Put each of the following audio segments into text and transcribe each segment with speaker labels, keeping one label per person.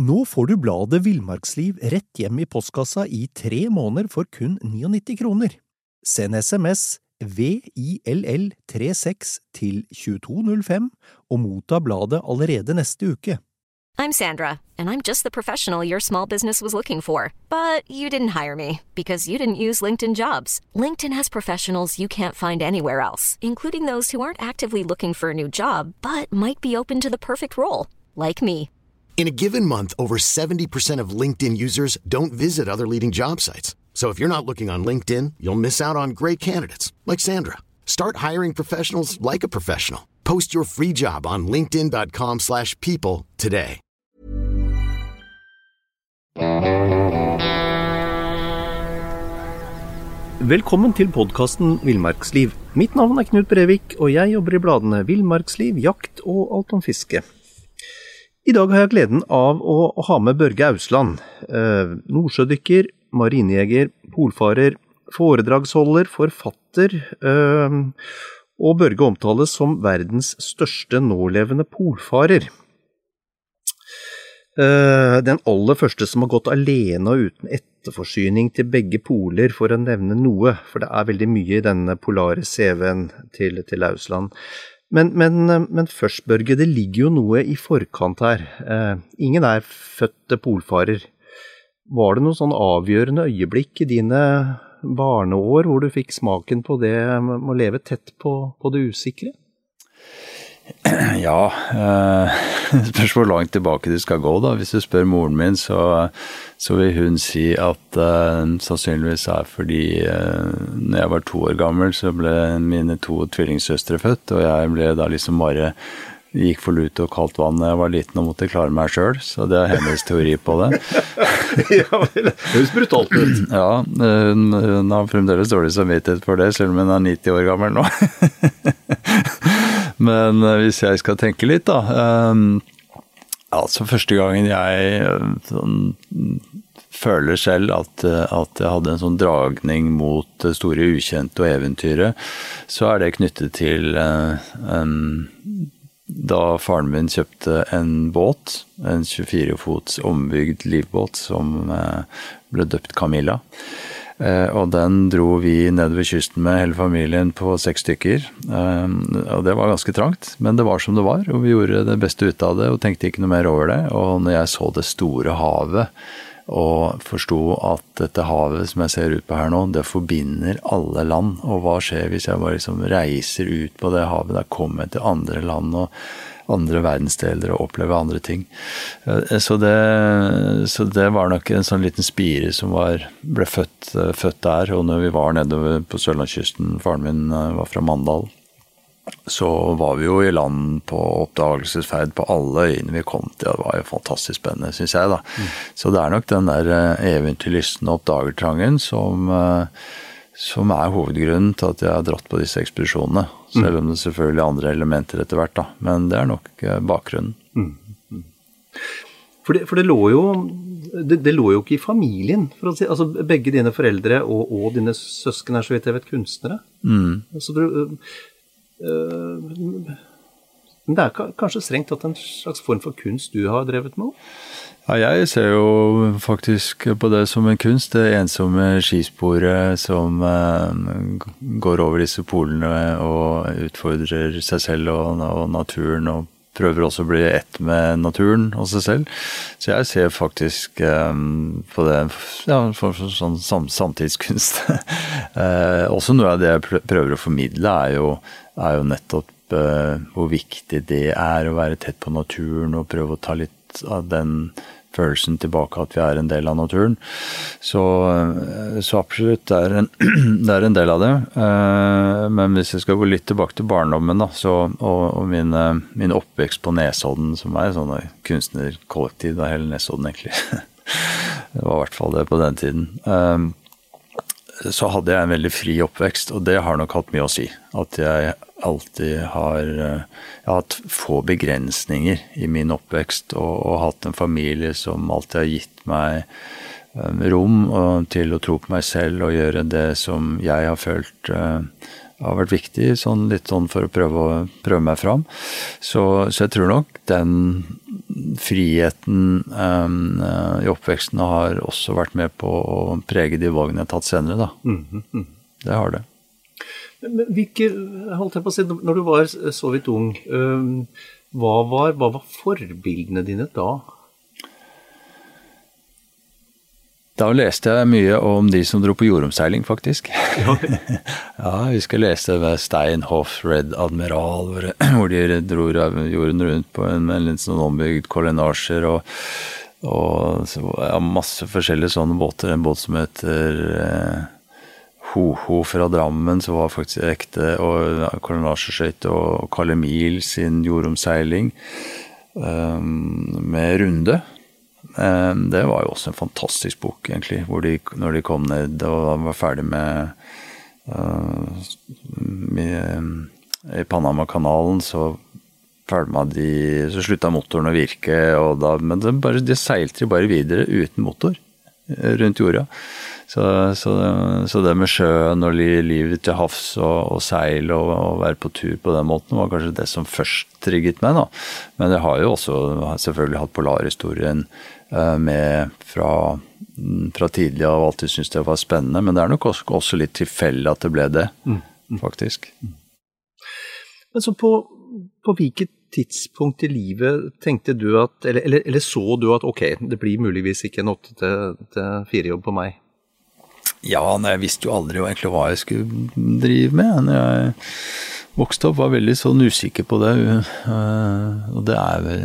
Speaker 1: Nå får du bladet Villmarksliv rett hjem I postkassa I 3 måneder for kun 99 kroner. Send SMS VILL36 til 2205 og motta bladet allerede neste uke.
Speaker 2: I'm Sandra, and I'm just the professional your small business was looking for. But you didn't hire me because you didn't use LinkedIn Jobs. LinkedIn has professionals you can't find anywhere else, including those who aren't actively looking for a new job, but might be open to the perfect role, like me.
Speaker 3: In a given month, over 70% of LinkedIn users don't visit other leading job sites. So if you're not looking on LinkedIn, you'll miss out on great candidates like Sandra. Start hiring professionals like a professional. Post your free job on linkedin.com/people today.
Speaker 1: Velkommen til podcasten Villmarksliv. Mitt navn Knut Brevik, og jeg jobber I bladene Villmarksliv, Jakt og Alt om fiske. I dag har jeg gleden av å ha med Børge Ausland, nordsjødykker, marinejeger, polfarer, foredragsholder, forfatter, og Børge omtales som verdens største nålevende polfarer. Den aller første som har gått alene og uten etterforsyning til begge poler, for å nevne noe, for det veldig mye I denne polare CV-en til Ausland. Men først, Børge, det ligger jo noe I forkant her. Ingen født polfarer. Var det noen sånn avgjørende øyeblikk I dine barneår hvor du fikk smaken på det med å leve tett på det usikre?
Speaker 4: Ja, spørs hvor langt tilbake du skal gå da. Hvis du spør moren min, så vil hun si at sannsynligvis fordi når jeg var 2 år gammel, så ble mine 2 tvillingsøstre født, og jeg ble da liksom bare gikk for lut og kaldt vann når jeg var liten og måtte klare meg selv, så det hennes teori på det.
Speaker 1: Ja, det høres brutalt ut.
Speaker 4: Ja, hun har fremdeles dårlig samvittighet for det, selv om hun 90 år gammel nå. Men hvis jeg skal tenke litt da, altså første gangen jeg føler selv at jeg hadde en sånn dragning mot det store ukjente og eventyret, så det knyttet til da faren min kjøpte en båt, en 24-fots ombygd livbåt som ble døpt Camilla. Og den dro vi nedover kysten med hele familien på 6 stykker. Og det var ganske trangt, men det var som det var, og vi gjorde det beste ut av det og tenkte ikke noe mer over det. Og når jeg så det store havet, og forstod at dette havet som jeg ser ut på her nå, det forbinder alle land. Og hva skjer hvis jeg bare liksom reiser ut på det havet, da kommer jeg til andre land og andre verdensdeler og opplever andre ting. Så det var nok en sånn liten spire som ble født der, og når vi var nedover på Sørlandskysten, faren min var fra Mandal, så var vi jo I land på oppdagelsesferd på alle øyene vi kom til. Det var jo fantastisk spennende, synes jeg da. Så det nok den der eventyrlysten og oppdagertrangen som hovedgrunnen til at jeg har dratt på disse ekspedisjonene, selv om det selvfølgelig andre elementer etter hvert da, men det nok bakgrunnen.
Speaker 1: For det lå jo ikke I familien, for å si, altså begge dine foreldre og dine søsken så vidt jeg vet kunstnere. Så men det kanskje strengt tatt en slags form for kunst du har drevet med?
Speaker 4: Ja, jeg ser jo faktisk på det som en kunst, det ensomme skisporet som går over disse polene og utfordrer seg selv og naturen og prøver også å bli ett med naturen og seg selv. Så jeg ser faktisk på det for sånn samtidskunst. Også noe av det jeg prøver å formidle er jo nettopp hvor viktig det å være tett på naturen og prøve å ta litt av den følelsen tilbake at vi en del av naturen. Så absolutt, det en del av det. Men hvis jeg skal gå litt tilbake til barndommen da, og min oppvekst på Nesodden, som sånn kunstnerkollektiv, da hele Nesodden egentlig. Det var I hvert fall det på den tiden. Så hadde jeg en veldig fri oppvekst, og det har nok hatt mye å si. At jeg alltid har hatt få begrensninger I min oppvekst, og hatt en familie som alltid har gitt meg rom til å tro på meg selv og gjøre det som jeg har følt har vært viktig, litt for å prøve meg fram. Så jeg tror nok friheten I oppveksten har også vært med på å prege de valgene jeg har tatt senere da. Det har det.
Speaker 1: Men holdt jeg på å si, når du var så vidt ung, hva var forbildene dine da?
Speaker 4: Da leste jeg mye om de som dro på jordomseiling, faktisk. Ja, jeg husker jeg leste ved Steinhoff, Red Admiral, hvor de dro jorden rundt på en litt sånn ombygd kolonnasjer, og masse forskjellige sånne båter. En båt som heter Ho-Ho fra Drammen, som var faktisk ekte, og kolonnasjeskøyt, og Karl Emil sin jordomseiling med runde. Det var jo også en fantastisk bok egentlig, hvor når de kom ned og var ferdig med I Panama-kanalen, så sluttet motoren å virke, men det seilte bare videre uten motor rundt jorda. Så det med sjøen og livet til havs og seil og være på tur på den måten var kanskje det som først trigget meg da. Men jeg har jo også selvfølgelig hatt polarhistorien med fra tidlig og alltid syntes det var spennende, men det nok også litt tilfeldig at det ble det, faktisk.
Speaker 1: Men så på hvilket tidspunkt I livet tenkte du at, eller så du at ok, det blir muligvis ikke en 8-4 jobb på meg?
Speaker 4: Ja, jeg visste jo aldri egentlig hva jeg skulle drive med. Når jeg vokste opp var veldig sånn usikker på det, og det vel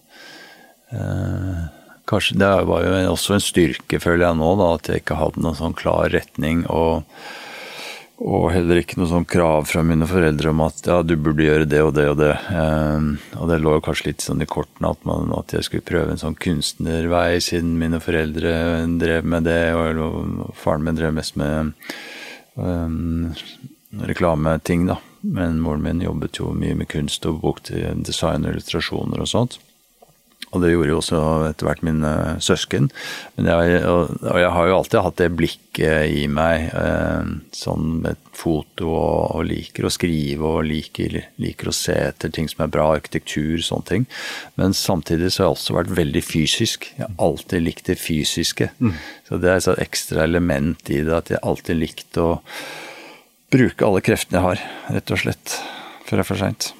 Speaker 4: kanskje, det var jo også en styrke, føler jeg nå, da, at jeg ikke hadde noen sånn klar retning, og heller ikke noen sånn krav fra mine foreldre om at ja, du burde gjøre det og det og det. Og det lå kanskje litt sånn I kortene at jeg skulle prøve en sånn kunstnervei, siden mine foreldre drev med det, og faren min drev mest med reklameting da. Men moren min jobbet jo mye med kunst og brukte design og illustrasjoner og sånt. Og det gjorde jo også etter hvert mine søsken. Men jeg har jo alltid hatt det blikket I meg, sånn med foto og liker å skrive og liker å se etter ting som bra, arkitektur, sånne ting. Men samtidig så har jeg også vært veldig fysisk. Jeg har alltid likt det fysiske. Så det et ekstra element I det, at jeg alltid likt å bruke alle kreftene jeg har, rett og slett, før det for sent.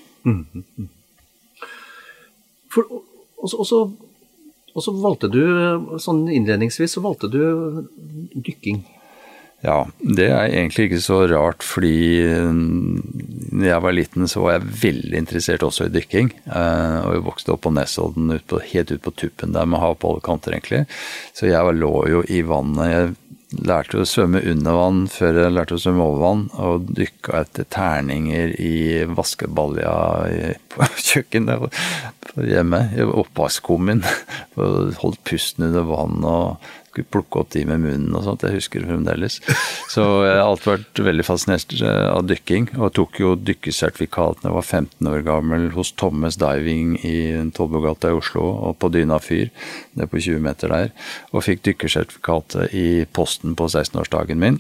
Speaker 4: Og så valgte du, sånn innledningsvis, så valgte du dykking. Ja, det egentlig ikke så rart, fordi når jeg var liten så var jeg veldig interessert også I dykking, og jeg vokste opp på Nesodden, helt ut på tuppen der med hav på alle kanter egentlig, så jeg lå jo I vannet, jeg lærte å svømme under vann før jeg lærte å svømme over vann, og dykket etter terninger I vaskebalja på kjøkkenet hjemme, I oppvaskkummen, og holdt pusten under vann og skulle plukke opp de med munnen og sånt, jeg husker det fremdeles. Så jeg har alltid vært veldig fascinert av dykking, og tok jo dykkesertifikat når jeg var 15 år gammel hos Thomas Diving I Tollbugata I Oslo, og på Dyna Fyr, det på 20 meter der, og fikk dykkersertifikatet I posten på 16-årsdagen min.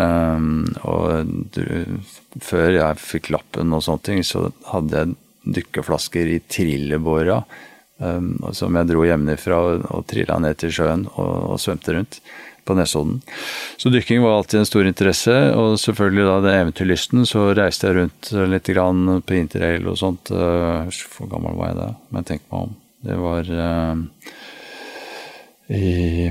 Speaker 4: Og før jeg fikk lappen og sånne ting, så hadde jeg dykkeflasker I trillebåra, som jeg dro hjemmefra og trillet ned til sjøen og svømte rundt på Nesodden. Så dykking var alltid en stor interesse, og selvfølgelig da den eventyrlysten, så reiste jeg rundt litt grann på interrail og sånt. Hvor gammel var jeg da? Men tenk meg om. Det var I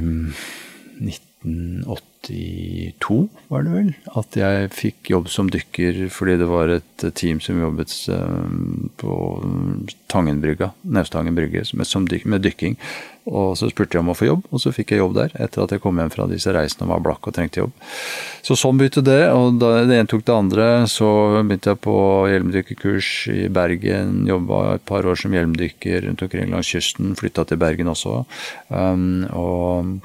Speaker 4: 1982 var det vel, at jeg fikk jobb som dykker, fordi det var et team som jobbet på Tangenbrygga, Naustangen brygge, med dykking. Og så spurte jeg om å få jobb, og så fikk jeg jobb der, etter at jeg kom hjem fra disse reisene og var blakk og trengte jobb. Så sånn begynte det, og da det ene tok det andre, så begynte jeg på hjelmdykkerkurs I Bergen, jobbet et par år som hjelmdykker rundt omkring langs kysten, flyttet til Bergen også, og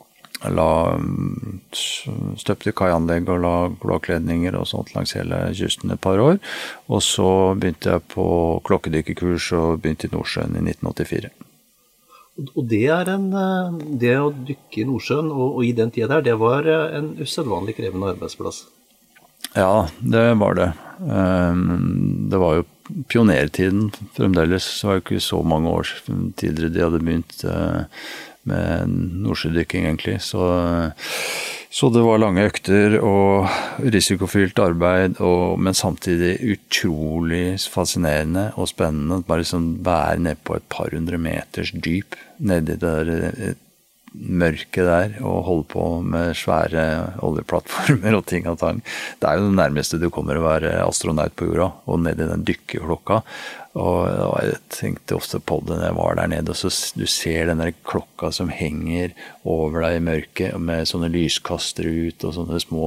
Speaker 4: støpte kaianlegg og la blåkledninger og sånt langs hele kysten et par år, og så begynte jeg på klokkedykkerkurs og begynte I Nordsjøen I 1984.
Speaker 1: Og det det å dykke I Nordsjøen og I den tiden der, det var en usedvanlig krevende arbeidsplass.
Speaker 4: Ja, det var det. Det var jo pionertiden fremdeles, så var det ikke så mange år tidligere de hadde begynt med nordsjødykking egentlig, så det var lange økter og risikofylt arbeid, men samtidig utrolig fascinerende og spennende, bare sånn være ned på et par 100 meters dyp, nede i det der mørke der, og holde på med svære oljeplattformer og ting og tang. Det jo det nærmeste du kommer å være astronaut på jorda, og ned i den dykkeklokka. Og jeg tenkte ofte på det når jeg var der nede, og så du ser den der klokka som henger over deg i mørket, med sånne lyskastere ut, og sånne små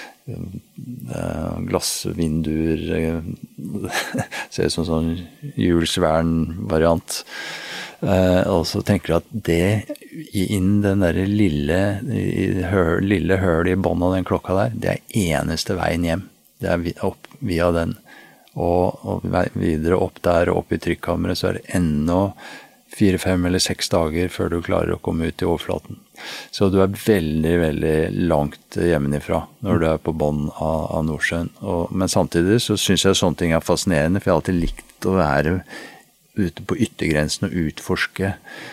Speaker 4: glassvinduer, ser ut som sånn Jules Verne-variant. Og så tenker jeg at det inn den der lille høl i bånden av den klokka der, det eneste veien hjem. Det opp via den. Og videre opp der og opp i trykkammeret, så det enda 4, 5 eller 6 dager før du klarer å komme ut i overflaten. Så du veldig, veldig langt hjemmefra når du på bånd av Nordsjøen. Men samtidig så synes jeg sånne ting fascinerende, for jeg har alltid likt å være ute på yttergrensen og utforske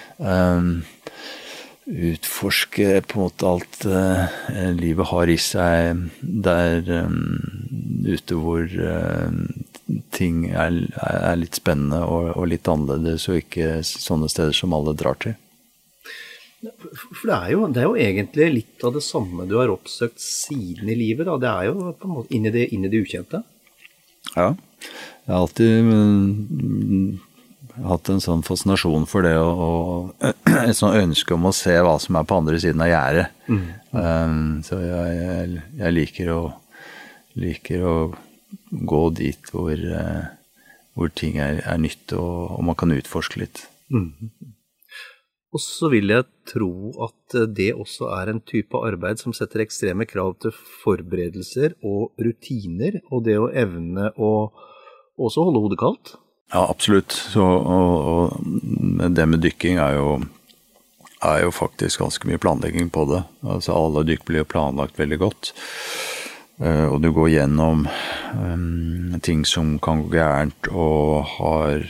Speaker 4: på en måte alt livet har i seg der ute hvor ting litt spennende og litt annerledes, og ikke sånne steder som alle drar til.
Speaker 1: For det jo egentlig litt av det samme du har oppsøkt siden i livet, da. Det jo på en måte inn i det ukjente.
Speaker 4: Ja, jeg har alltid hatt en sånn fascinasjon for det, og et sånn ønske om å se hva som på andre siden av gjerdet. Så jeg liker å gå dit hvor ting nytt, og man kan utforske litt.
Speaker 1: Og så vil jeg tro at det også en type arbeid som setter ekstreme krav til forberedelser og rutiner, og det å evne å også holde hodet kaldt.
Speaker 4: Ja, absolutt. Så, og det med dykking jo faktisk ganske mye planlegging på det. Altså alle dykk blir jo planlagt veldig godt. Og du går gjennom ting som kan gå gærent, og har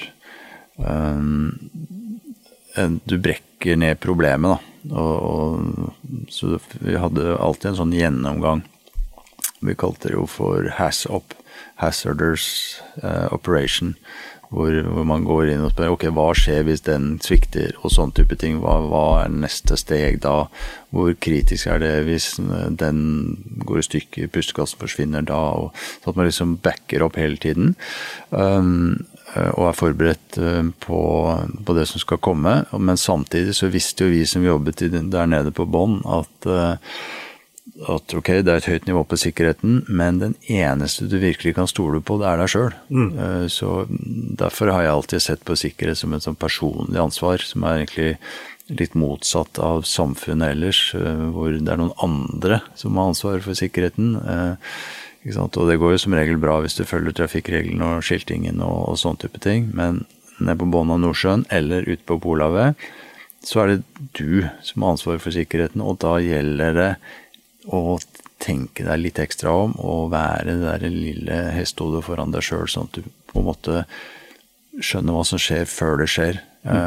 Speaker 4: du brekker ned problemet da. Så vi hadde alltid en sånn gjennomgang. Vi kalte det jo for hazardous operation, hvor man går inn og spør, ok, hva skjer hvis den svikter, og sånn type ting, hva neste steg da, hvor kritisk det hvis den går i stykker, pustekassen forsvinner da, og så at man liksom backer opp hele tiden, og forberedt på det som skal komme, men samtidig så visste jo vi som jobbet der nede på bånd, at ok, det et høyt nivå på sikkerheten, men den eneste du virkelig kan stole på, det deg selv. Så derfor har jeg alltid sett på sikkerhet som et sånn personlig ansvar, som egentlig litt motsatt av samfunnet ellers, hvor det noen andre som har ansvar for sikkerheten. Ikke sant? Og det går jo som regel bra hvis du følger trafikkreglene og skiltingen og sånn type ting, men ned på bånd av Nordsjøen eller ute på Polhavet, så det du som har ansvar for sikkerheten, og da gjelder det å tenke deg litt ekstra om, og være det der lille hestehodet foran deg selv, sånn at du på en måte skjønner hva som skjer før det skjer.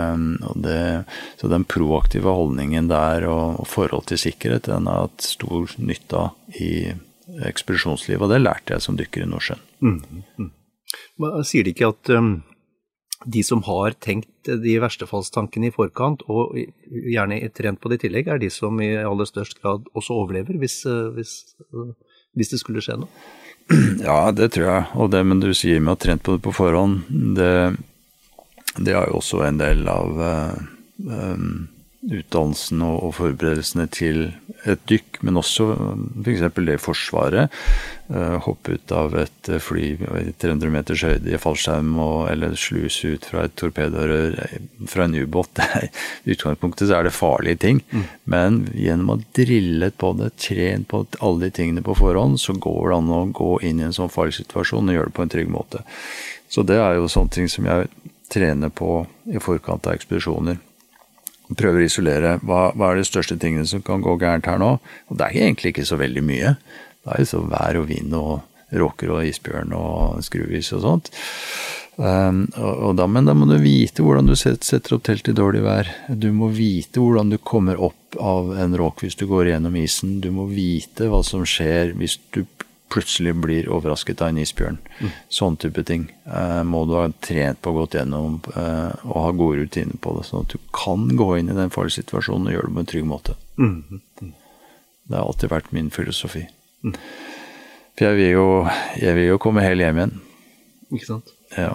Speaker 4: Så den proaktive holdningen der, og forhold til sikkerhet, den har hatt stor nytte i ekspedisjonslivet, og det lærte jeg som dykker i Nordsjøen.
Speaker 1: Sier de ikke at de som har tenkt de verstefallstankene i forkant, og gjerne trent på det i tillegg, de som i aller størst grad også overlever hvis det skulle skje noe?
Speaker 4: Ja, det tror jeg. Og det, men du sier med å ha trent på det på forhånd, det jo også en del av utdannelsen og forberedelsene til et dykk, men også for eksempel det Forsvaret, hoppe ut av et fly i 300 meters høyde i fallskjerm, eller sluse ut fra et torpedorør fra en ubåt. I utgangspunktet så det farlige ting, men gjennom å drille på det, trene på alle de tingene på forhånd, så går det an å gå inn i en sånn farlig situasjon og gjøre det på en trygg måte. Så det jo sånne ting som jeg trener på i forkant av ekspedisjoner. Prøver å isolere hva de største tingene som kan gå gærent her nå, og det egentlig ikke så veldig mye. Det så vær og vind og råker og isbjørn og skruvis og sånt. Men da må du vite hvordan du setter opp telt i dårlig vær. Du må vite hvordan du kommer opp av en råk hvis du går gjennom isen. Du må vite hva som skjer hvis du plutselig blir overrasket av en isbjørn. Sånn type ting må du ha trent på, gått gjennom og ha gode rutiner på det, sånn at du kan gå inn i den farlige situasjonen og gjøre det på en trygg måte. Det har alltid vært min filosofi. For jeg vil jo komme helt hjem igjen.
Speaker 1: Ikke sant?
Speaker 4: Ja.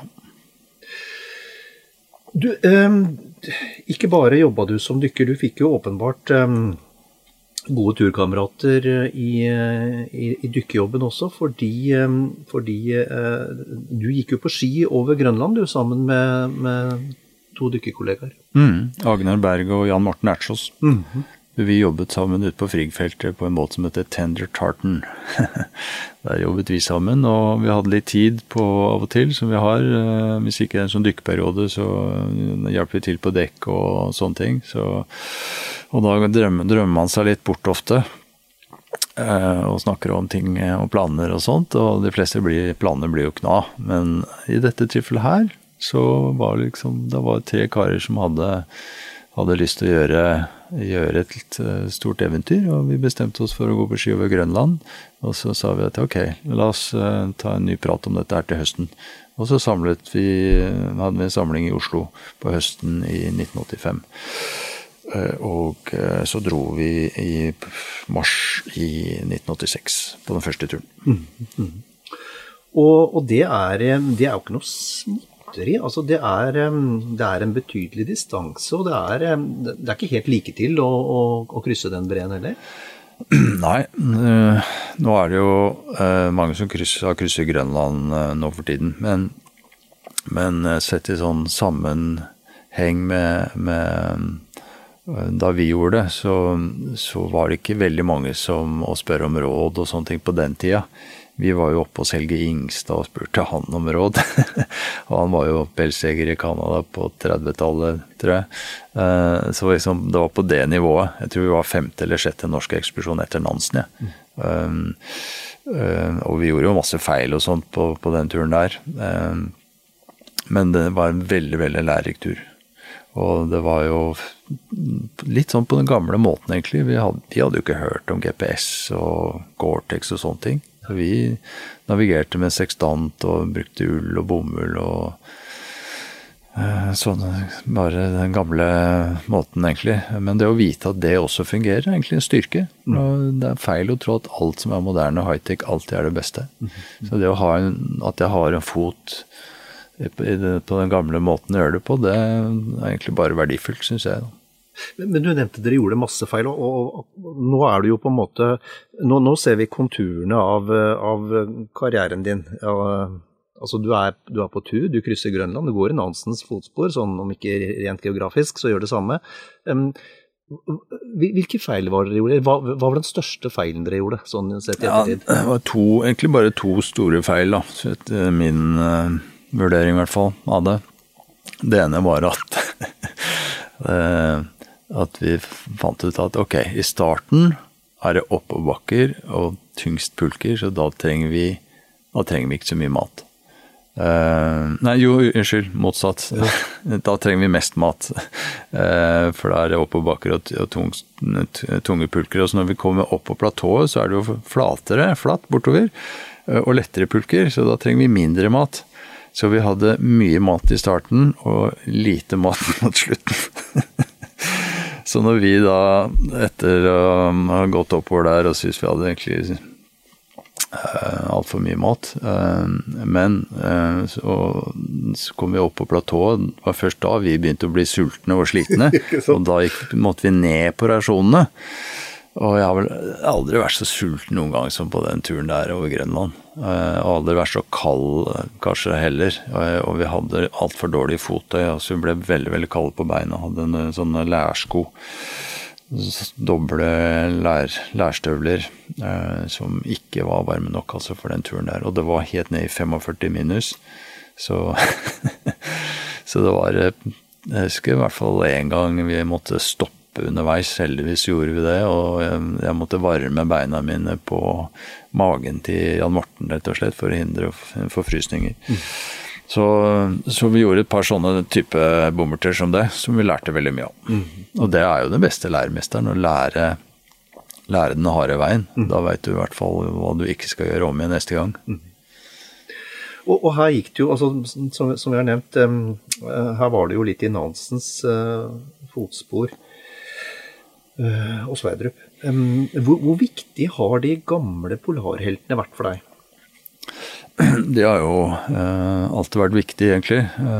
Speaker 1: Du, ikke bare jobbet du som dykker, du fikk jo åpenbart gode turkamerater i dykkejobben også, fordi du gikk jo på ski over Grønland, du, sammen med 2 dykkerkollegaer.
Speaker 4: Agnar Berg og Jan Morten Ertsås. Vi jobbet sammen ute på Frigfeltet på en båt som heter Tender Tartan. Der jobbet vi sammen, og vi hadde litt tid på av og til, som vi har. Hvis ikke det er en sånn dykkeperiode, så hjelper vi til på dekk og sånne ting. Og da drømmer man seg litt bort ofte, og snakker om ting og planer og sånt, og de fleste planer blir jo kna. Men i dette tilfellet her, så var det det var 3 karer som hadde lyst til å gjøre et stort eventyr, og vi bestemte oss for å gå på ski over Grønland, og så sa vi at ok, la oss ta en ny prat om dette her til høsten. Og så hadde vi en samling i Oslo på høsten i 1985. Og så dro vi i mars i 1986 på den første turen.
Speaker 1: Og det er jo ikke noe smått. Altså det er en betydelig distanse, og det er ikke helt like til å krysse den breen heller.
Speaker 4: Nei, nå er det jo mange som har krysset Grønland nå for tiden, men sett i sånn sammenheng med da vi gjorde det, så var det ikke veldig mange som å spørre om råd og sånne ting på den tida. Vi var jo oppe hos Helge Ingstad og spurte han om råd. Og han var jo pelsjeger i Canada på 30-tallet, tror jeg. Så det var på det nivået. Jeg tror vi var 5. eller 6. norske ekspedisjon etter Nansen, ja. Og vi gjorde jo masse feil og sånt på den turen der. Men det var en veldig, veldig lærerik tur. Og det var jo litt sånn på den gamle måten egentlig. Vi hadde jo ikke hørt om GPS og Gore-Tex og sånne ting. Så vi navigerte med sekstant og brukte ull og bomull og sånn, bare den gamle måten egentlig. Men det å vite at det også fungerer er egentlig en styrke. Det er feil å tro at alt som er moderne og high-tech alltid er det beste. Så det å at jeg har en fot på den gamle måten å gjøre det på, det er egentlig bare verdifullt, synes jeg.
Speaker 1: Men du nevnte dere gjorde masse feil, og nå er du jo på en måte, nå ser vi konturene av karrieren din. Altså du er på tur, du krysser Grønland, du går i Nansens fotspor, sånn om ikke rent geografisk, så gjør det samme. Hvilke feil var dere gjorde? Hva var den største feilen dere gjorde, sånn sett i ettertid?
Speaker 4: Ja, det var egentlig bare 2 store feil, da, etter min vurdering i hvert fall av det. Det ene var at vi fant ut at ok, i starten er det oppoverbakker og tyngst pulker, så da trenger vi ikke så mye mat. Motsatt. Da trenger vi mest mat, for da er det oppoverbakker og tunge pulker, og så når vi kommer opp på platået, så er det jo flatt bortover, og lettere pulker, så da trenger vi mindre mat. Så vi hadde mye mat i starten, og lite mat mot slutten. Så når vi da, etter å ha gått oppover der, og synes vi hadde egentlig alt for mye mat, men så kom vi opp på platået, det var først da vi begynte å bli sultne og slitne, og da måtte vi ned på rasjonene. Og jeg har vel aldri vært så sulten noen gang som på den turen der over Grønland. Jeg har aldri vært så kald, kanskje heller, og vi hadde alt for dårlig fottøy, så vi ble veldig, veldig kalde på beina, hadde en sånne lærsko, doble lærstøvler, som ikke var varme nok altså, for den turen der, og det var helt ned i 45 minus, så det var, jeg husker i hvert fall en gang vi måtte stoppe stoppe underveis, heldigvis gjorde vi det, og jeg måtte varme beina mine på magen til Jan Morten, rett og slett, for å hindre forfrysninger. Så vi gjorde et par sånne type bommerter som det, som vi lærte veldig mye om. Og det jo den beste læremesteren, å lære den harde veien. Da vet du I hvert fall hva du ikke skal gjøre om igjen neste gang.
Speaker 1: Og her gikk det jo, altså, som vi har nevnt, her var det jo litt I Nansens fotspor og Sverdrup. Hvor viktig har de gamle polarheltene vært for deg?
Speaker 4: Det har jo alltid vært viktig, egentlig.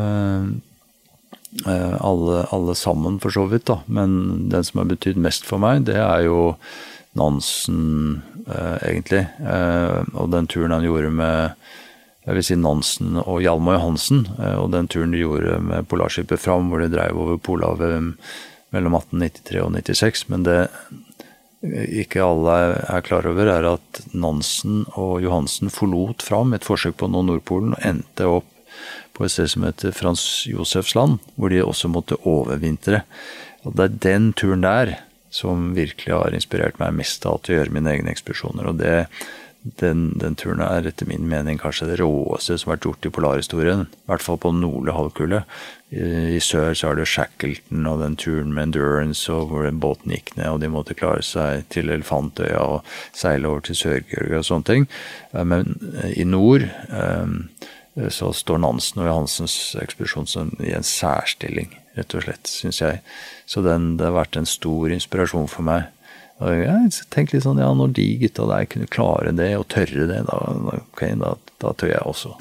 Speaker 4: Alle sammen for så vidt, da. Men den som har betydd mest for meg, det jo Nansen, egentlig. Og den turen han gjorde med, jeg vil si Nansen og Hjalmar Johansen, og den turen de gjorde med Polarskipet Fram, hvor de drev over Polhavet mellom 1893 og 96. Men det ikke alle klar over at Nansen og Johansen forlot Fram et forsøk på å nå Nordpolen og endte opp på et sted som heter Frans Josefs land, hvor de også måtte overvintre. Og det den turen der som virkelig har inspirert meg mest av til å gjøre mine egne ekspedisjoner, og den turen etter min mening kanskje det råeste som har vært gjort I polarhistorien, I hvert fall på den nordlige halvkule. I sør så det Shackleton og den turen med Endurance, og hvor den båten gikk ned, og de måtte klare seg til Elefantøya og seile over til Sør-Georgia og sånne ting. Men I nord så står Nansen og Johansens ekspedisjon I en særstilling, rett og slett, synes jeg. Så det har vært en stor inspirasjon for meg. Og jeg tenkte litt sånn, ja, når de gutta der kunne klare det og tørre det, da tør jeg også.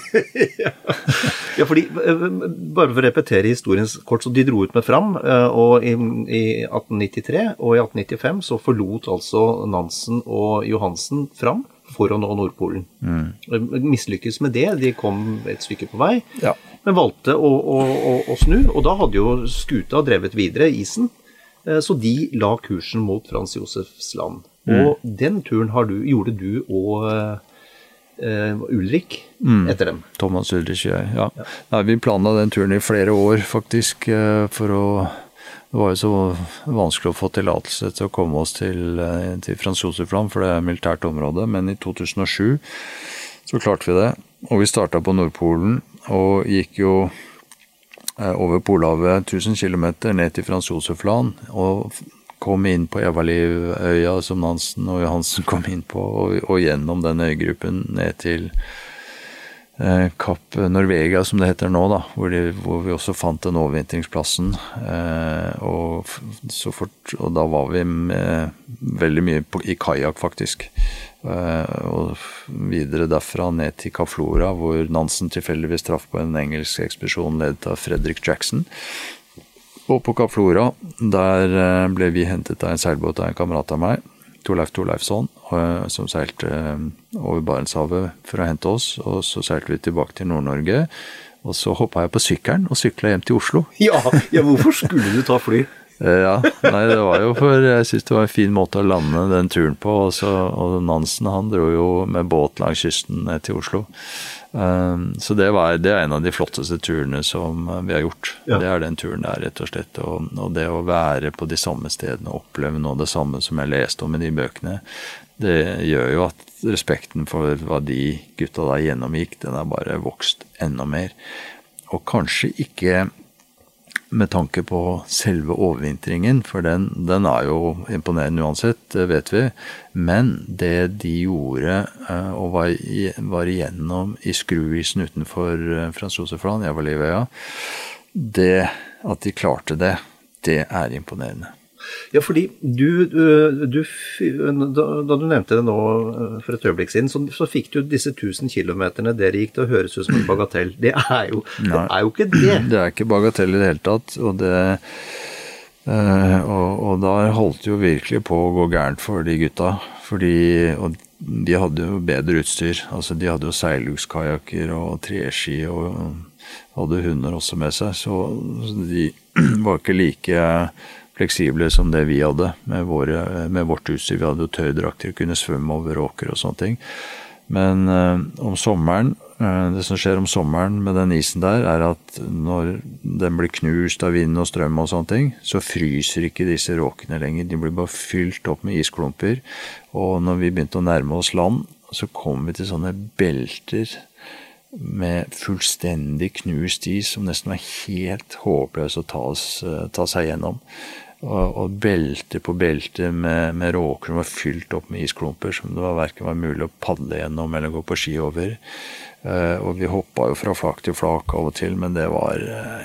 Speaker 1: Ja, fordi, bare for å repetere historien kort, så de dro ut med Fram, og I 1893 og I 1895 så forlot altså Nansen og Johansen Fram for å nå Nordpolen. Mislykkes med det, de kom et stykke på vei, men valgte å snu, og da hadde jo skuta drevet videre isen, så de la kursen mot Frans Josefs land. Og den turen gjorde du og Ulrik etter dem.
Speaker 4: Thomas Ulrich, ja. Nei, vi planla den turen I flere år, faktisk, det var jo så vanskelig å få tillatelse til å komme oss til Frans Josefs land, for det militært område, men I 2007 så klarte vi det, og vi startet på Nordpolen, og gikk jo over Polhavet 1000 kilometer ned til Frans Josefs land, og kom inn på Evalivøya som Nansen og Johansen kom inn på, og gjennom den øygruppen ned til Kapp Norvegia, som det heter nå, da, hvor vi også fant den overvintringsplassen, og da var vi veldig mye I kajak, faktisk. Og videre derfra ned til Kapp Flora, hvor Nansen tilfeldigvis traff på en engelsk ekspedisjon ledet av Frederick Jackson. Og på Kapp Flora, der ble vi hentet av en seilbåt av en kamerat av meg, Torleifsson, som seilte over Barentshavet for å hente oss, og så seilte vi tilbake til Nord-Norge, og så hoppet jeg på sykkelen og syklet hjem til Oslo.
Speaker 1: Ja, hvorfor skulle du ta fly?
Speaker 4: Ja, nei, det var jo for jeg synes det var en fin måte å lande den turen på, og Nansen, han dro jo med båt langs kysten til Oslo. Så det en av de flotteste turene som vi har gjort. Ja. Det den turen der, rett og slett, og det å være på de samme stedene, oppleve noe av det samme som jeg leste om I de bøkene, det gjør jo at respekten for hva de gutta da gjennomgikk, den bare vokst enda mer. Og kanskje ikke med tanke på selve overvintringen, for den jo imponerende uansett, det vet vi, men det de gjorde og var igjennom I skruisen utenfor Frans Josefs land, Evalivøya, det at de klarte det imponerende.
Speaker 1: Ja, fordi da du nevnte det nå for et øyeblikk siden, så fikk du disse 1000 kilometerne dere gikk til å høres ut som en bagatell. Det jo ikke det.
Speaker 4: Det ikke bagatell I det hele tatt, og og da holdt jo virkelig på å gå gærent for de gutta, og de hadde jo bedre utstyr, altså de hadde jo seilugskajakker og treski, og hadde hunder også med seg, så de var ikke like fleksible som det vi hadde med vårt utstyr. Vi hadde jo tøydrakter, kunne svømme over åker og sånne ting. Men om sommeren, det som skjer om sommeren med den isen der, at når den blir knust av vind og strøm og sånne ting, så fryser ikke disse råkene lenger. De blir bare fylt opp med isklumper. Og når vi begynte å nærme oss land, så kom vi til sånne belter med fullstendig knust is, som nesten var helt håpløs å ta seg gjennom. Og belte på belte med råker som var fylt opp med isklumper som det hverken var mulig å padle gjennom eller gå på ski over. Og vi hoppet jo fra flak til flak av og til, men det var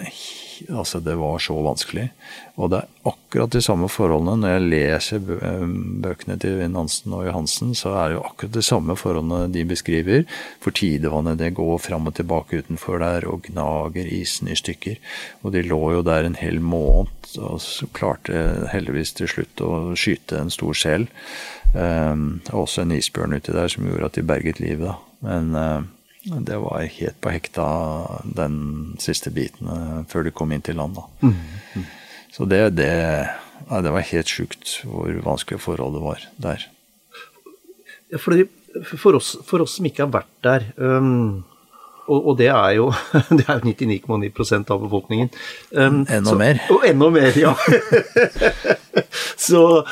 Speaker 4: så vanskelig. Og det akkurat de samme forholdene. Når jeg leser bøkene til Nansen og Johansen, så det jo akkurat de samme forholdene de beskriver. For tidevannet, det går frem og tilbake utenfor der og gnager isen i stykker. Og de lå jo der en hel måned, og så klarte heldigvis til slutt å skyte en stor sel. Også en isbjørn ute der som gjorde at de berget livet da. Men det var helt på hekta den siste biten før de kom inn til land da. Så det var helt sykt hvor vanskelig forholdet var der.
Speaker 1: Ja, for oss som ikke har vært der, og det jo 99,9% av befolkningen.
Speaker 4: Enda mer.
Speaker 1: Og enda mer, ja. så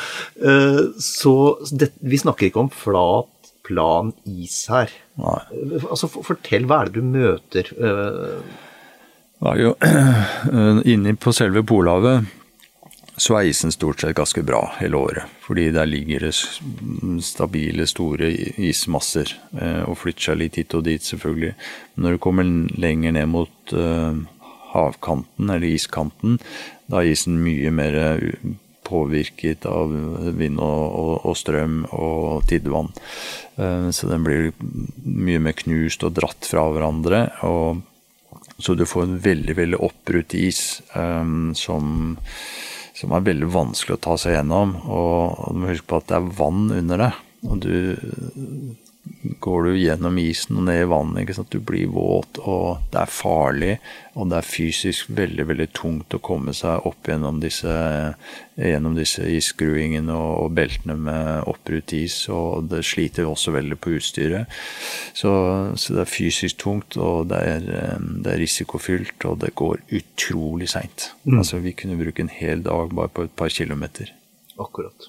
Speaker 1: vi snakker ikke om flat plan is her.
Speaker 4: Nei.
Speaker 1: Altså, fortell, hva det du møter?
Speaker 4: Det jo inne på selve Polhavet, så isen stort sett ganske bra hele året, fordi der ligger det stabile, store ismasser, og flytter seg litt hit og dit selvfølgelig. Når du kommer lenger ned mot havkanten, eller iskanten, da isen mye mer påvirket av vind og strøm og tidevann. Så den blir mye mer knust og dratt fra hverandre, så du får en veldig, veldig oppbrutt is som veldig vanskelig å ta seg gjennom, og du må huske på at det vann under det, og går du gjennom isen og ned i vannet, ikke sant? Du blir våt, og det farlig, og det fysisk veldig, veldig tungt å komme seg opp gjennom disse isskruingene og beltene med oppbrutt is, og det sliter også veldig på utstyret. Så det fysisk tungt, og det risikofylt, og det går utrolig sent. Altså, vi kunne bruke en hel dag bare på et par kilometer.
Speaker 1: Akkurat.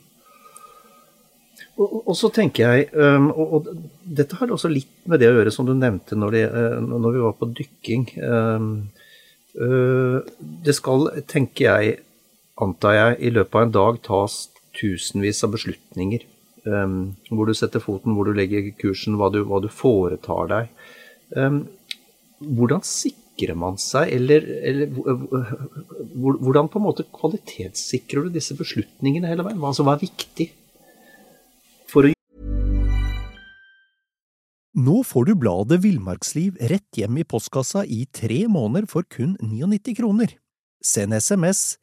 Speaker 1: Og så tenker jeg, og dette har også litt med det å gjøre som du nevnte når vi var på dykking. Det skal, tenker jeg, antar jeg, i løpet av en dag tas tusenvis av beslutninger. Hvor du setter foten, hvor du legger kursen, hva du foretar deg. Hvordan sikrer man seg, eller hvordan på en måte kvalitetssikrer du disse beslutningene hele veien? Hva som viktig?
Speaker 5: Nå får du bladet Villmarksliv rett hjem i postkassa i 3 måneder for kun 99 kroner. Send SMS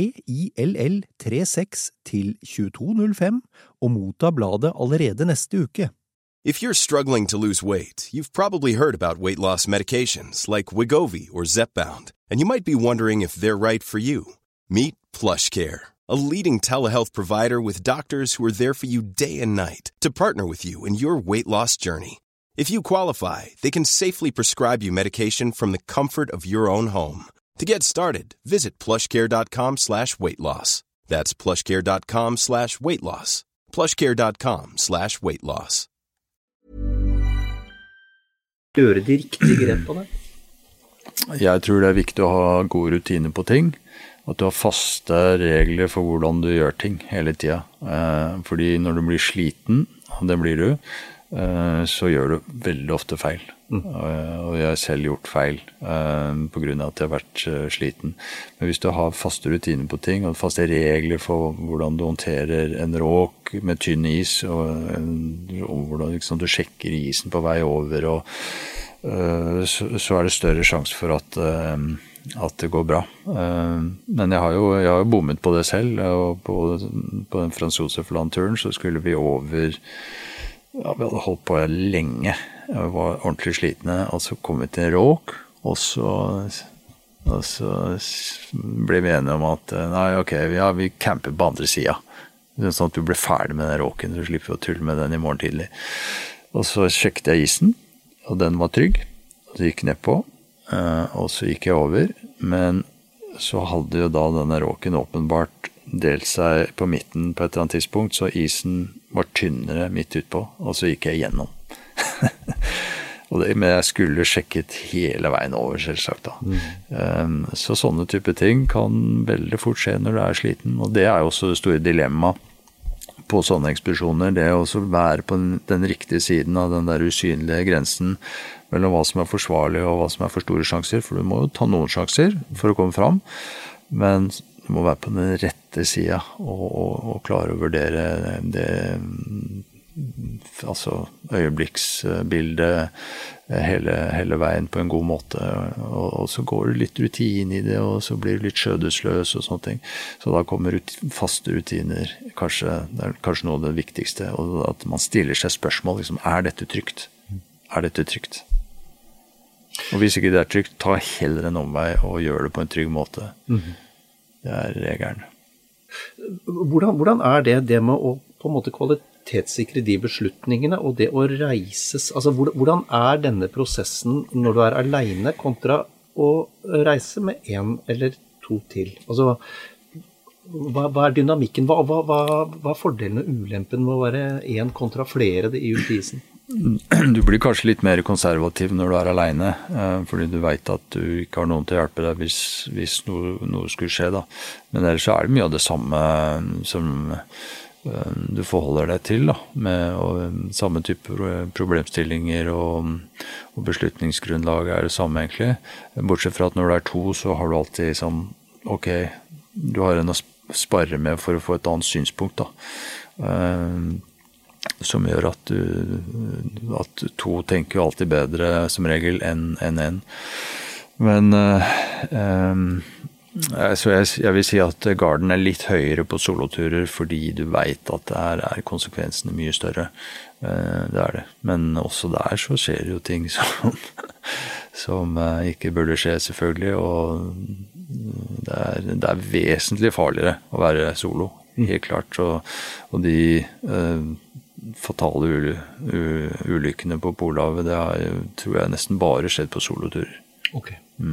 Speaker 5: VILL36 til 2205 og motta bladet allerede neste uke.
Speaker 6: If you're struggling to lose weight, you've probably heard about weight loss medications like Wegovy or Zepbound, and you might be wondering if they're right for you. Meet PlushCare, a leading telehealth provider with doctors who are there for you day and night to partner with you in your weight loss journey. If you qualify, they can safely prescribe you medication from the comfort of your own home. To get started, visit plushcare.com/weightloss. That's plushcare.com/weightloss. plushcare.com/weightloss.
Speaker 1: Gjøre de riktige grep på det?
Speaker 4: Jeg tror det viktig å ha gode rutiner på ting, at du har faste regler for hvordan du gjør ting hele tiden. Fordi når du blir sliten, og det blir du, så gjør du veldig ofte feil. Og jeg har selv gjort feil på grunn av at jeg har vært sliten. Men hvis du har faste rutiner på ting, og faste regler for hvordan du håndterer en råk med tynn is, og hvordan liksom, du sjekker isen på vei over, så det større sjanse for at det går bra. Men jeg har jo bommet på det selv, og på den Frans Josef-landturen så skulle vi over. Ja, vi hadde holdt på lenge. Vi var ordentlig slitne, og så kom vi til en råk, og så ble vi enige om at nei, ok, vi camper på andre siden. Sånn at du ble ferdig med den råken, så slipper vi å tulle med den i morgen tidlig. Og så sjekket jeg isen, og den var trygg. Og så gikk jeg ned på, og så gikk jeg over. Men så hadde jo da denne råken åpenbart delt seg på midten på et eller annet tidspunkt, så isen var tynnere midt utpå, og så gikk jeg gjennom. Men jeg skulle sjekket hele veien over, selvsagt da. Så sånne type ting kan veldig fort skje når du er sliten, og det er jo også det store dilemmaet på sånne ekspedisjoner, det å også være på den riktige siden av den der usynlige grensen mellom hva som er forsvarlig og hva som er for store sjanser, for du må jo ta noen sjanser for å komme fram, men du må være på den rette siden og klare å vurdere det, altså øyeblikksbildet hele veien på en god måte, og så går det litt rutin i det, og så blir det litt skjødesløs og sånne ting. Så da kommer faste rutiner, det er kanskje noe av det viktigste, og at man stiller seg spørsmål, liksom, er dette trygt? Er dette trygt? Og hvis ikke det er trygt, ta heller en omvei og gjør det på en trygg måte. Det er regelen.
Speaker 1: Hvordan er det med å på en måte kvalitetssikre de beslutningene og det å reises? Altså, hvordan er denne prosessen når du er alene kontra å reise med en eller to til? Altså, hva er dynamikken? Hva er fordelen og ulempen med å være en kontra flere i utisen?
Speaker 4: Du blir kanskje litt mer konservativ når du er alene, fordi du vet at du ikke har noen til å hjelpe deg hvis noe skulle skje da. Men ellers så er det mye av det samme som du forholder deg til da, med samme type problemstillinger og beslutningsgrunnlag er det samme egentlig. Bortsett fra at når du er to, så har du alltid sånn, ok, du har en å spare med for å få et annet synspunkt da. Som gjør at to tenker jo alltid bedre som regel enn en. Men så jeg vil si at garden er litt høyere på soloturer fordi du vet at der er konsekvensene mye større. Det er det. Men også der så skjer jo ting som ikke burde skje selvfølgelig, og det er vesentlig farligere å være solo, helt klart. Og de fatale ulykkene på Polhavet, det har, tror jeg nesten bare skjedd på soloturer.
Speaker 1: Ok.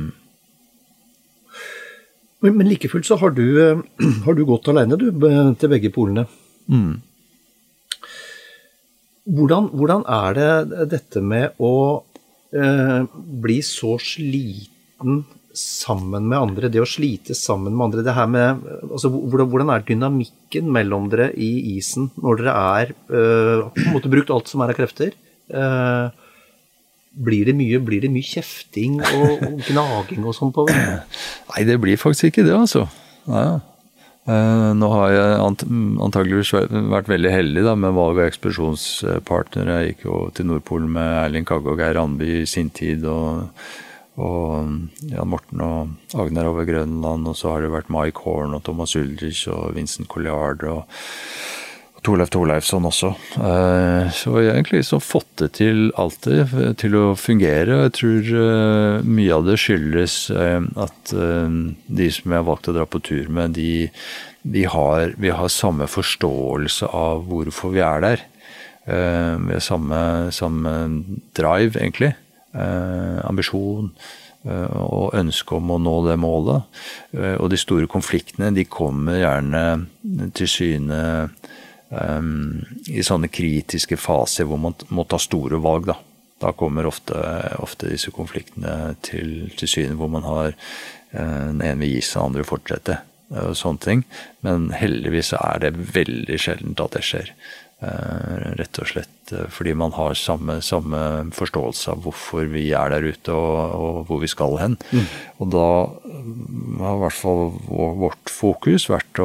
Speaker 1: Men like fullt så har du gått alene til begge polene. Hvordan er det dette med å bli så sliten sammen med andre, det å slite sammen med andre, det her med, altså, hvordan er dynamikken mellom dere i isen når dere på en måte brukt alt som er av krefter? Blir det mye kjefting og gnaging og sånn på det?
Speaker 4: Nei, det blir faktisk ikke det, altså. Ja. Nå har jeg antageligvis vært veldig heldig da, med valg av ekspedisjonspartnere. Jeg gikk jo til Nordpolen med Erling Kagge og Geir Randby i sin tid, og Jan Morten og Agner over Grønland, og så har det vært Mike Horn og Thomas Uldrich og Vincent Colliard og Torleif Torleifsson også. Så jeg har egentlig så fått det til alltid til å fungere. Jeg tror mye av det skyldes at de som jeg har valgt å dra på tur med, vi har samme forståelse av hvorfor vi er der. Vi har samme drive egentlig. Ambisjon og ønske om å nå det målet. Og de store konfliktene, de kommer gjerne til syne i sånne kritiske faser hvor man må ta store valg da. Da kommer ofte disse konfliktene til syne hvor man har den ene vil gi seg, den andre fortsette og sånne ting. Men heldigvis er det veldig sjeldent at det skjer. Rett og slett fordi man har samme forståelse av hvorfor vi er der ute og hvor vi skal hen. Og da har i hvert fall vårt fokus vært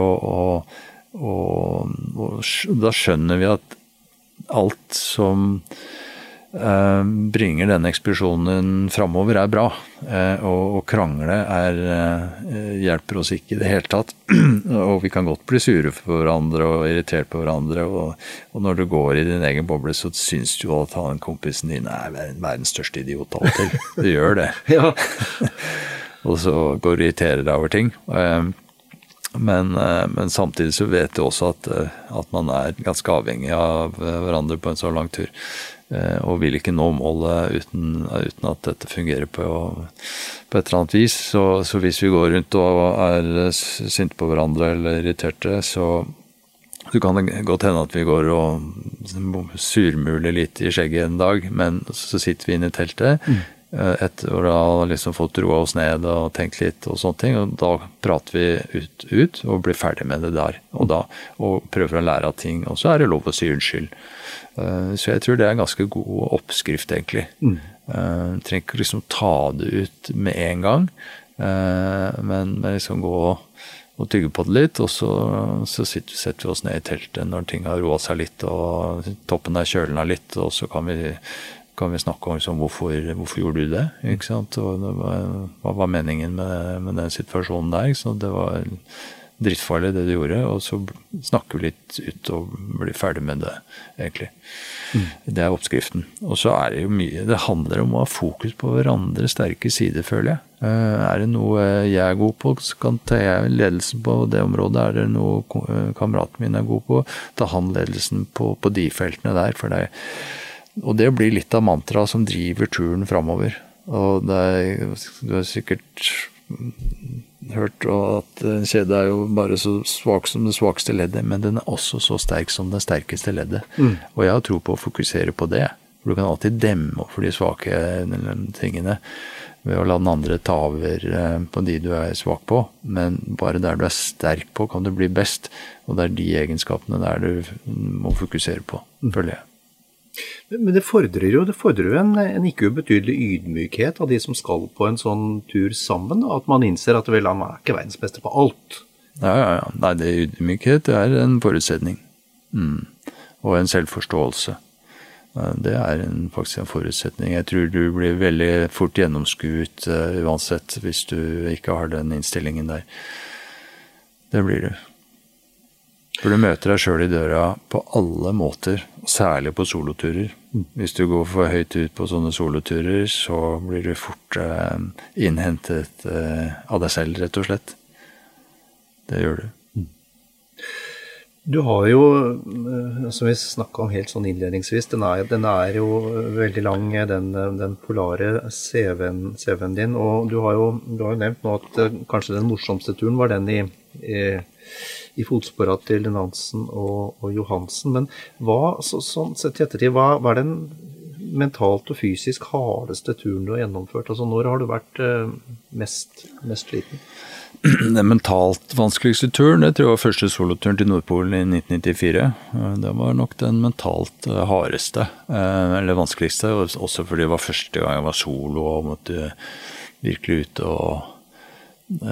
Speaker 4: og da skjønner vi at alt som bringer denne ekspedisjonen fremover er bra, og krangle hjelper oss ikke i det hele tatt, og vi kan godt bli sure for hverandre og irritert på hverandre, og når du går i din egen boble så synes du at han kompisen din er verdens største idiot alltid. Du gjør det. Ja. Og så går du og irriterer deg over ting. Men samtidig så vet jeg også at man ganske avhengig av hverandre på en så lang tur, og vil ikke nå målet uten at dette fungerer på et eller annet vis. Så hvis vi går rundt og sinte på hverandre eller irriterte, så kan det godt hende at vi går og surmuler litt i skjegget en dag, men så sitter vi inne i teltet, etter å ha liksom fått roa oss ned og tenkt litt og sånne ting, og da prater vi ut og blir ferdig med det der, og prøver å lære av ting, og så det lov å si unnskyld. Så jeg tror det en ganske god oppskrift egentlig. Trenger ikke liksom ta det ut med en gang, men liksom gå og tygge på det litt, og så setter vi oss ned i teltet når ting har roet seg litt, og toppen kjølende litt, og så kan vi snakke om liksom, hvorfor gjorde du det, ikke sant? Og hva var meningen med den situasjonen der, så det var drittfarlig det du gjorde, og så snakker vi litt ut og blir ferdig med det, egentlig. Det oppskriften. Og så det jo mye, det handler om å ha fokus på hverandres sterke sider, føler jeg. Det noe jeg god på, så kan ta jeg ledelsen på det området. Det noe kameraten min god på, ta han ledelsen på de feltene der, for og det blir litt av mantra som driver turen fremover. Og du har sikkert hørt at en kjede jo bare så svak som det svakeste leddet, men den også så sterk som det sterkeste leddet. Og jeg har tro på å fokusere på det. For du kan alltid demme opp for de svake tingene ved å la den andre ta over på de du svak på. Men bare der du sterk på, kan du bli best. Og det de egenskapene der du må fokusere på, føler jeg.
Speaker 1: Men det fordrer jo en ikke ubetydelig ydmykhet av de som skal på en sånn tur sammen, at man innser at vel, man ikke verdens beste på alt.
Speaker 4: Ja. Nei, ydmykhet en forutsetning. Og en selvforståelse. Det faktisk en forutsetning. Jeg tror du blir veldig fort gjennomskuet uansett hvis du ikke har den innstillingen der. Det blir du. For du møter deg selv i døra på alle måter, særlig på soloturer. Hvis du går for høyt ut på sånne soloturer, så blir du fort innhentet av deg selv, rett og slett. Det gjør du.
Speaker 1: Du har jo, som vi snakket om helt sånn innledningsvis, den jo veldig lang, den polare CV-en din, og du har jo nevnt nå at kanskje den morsomste turen var den i fotsporet til Nansen og Johansen, men sånn sett i ettertid, hva den mentalt og fysisk hardeste turen du har gjennomført? Altså, når har du vært mest sliten?
Speaker 4: Den mentalt vanskeligste turen, det tror jeg var første soloturen til Nordpolen i 1994. Det var nok den mentalt hardeste, eller vanskeligste, også fordi det var første gang jeg var solo og måtte virkelig ut og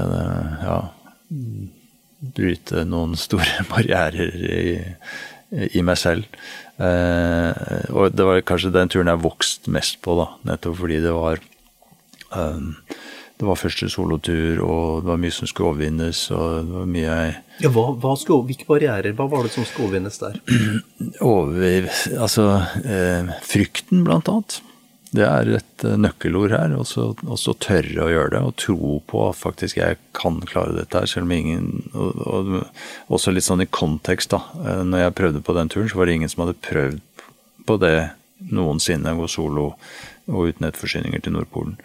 Speaker 4: bryte noen store barrierer i meg selv. Og det var kanskje den turen jeg vokst mest på da, nettopp fordi det var første solotur, og det var mye som skulle overvinnes, og det var mye...
Speaker 1: Ja, hvilke barrierer, hva var det som skulle overvinnes der?
Speaker 4: Frykten blant annet. Det et nøkkelord her, og så tørre å gjøre det, og tro på at faktisk jeg kan klare dette her, selv om ingen, og også litt sånn i kontekst da, når jeg prøvde på den turen, så var det ingen som hadde prøvd på det noensinne, å gå solo og uten nettforsyninger til Nordpolen.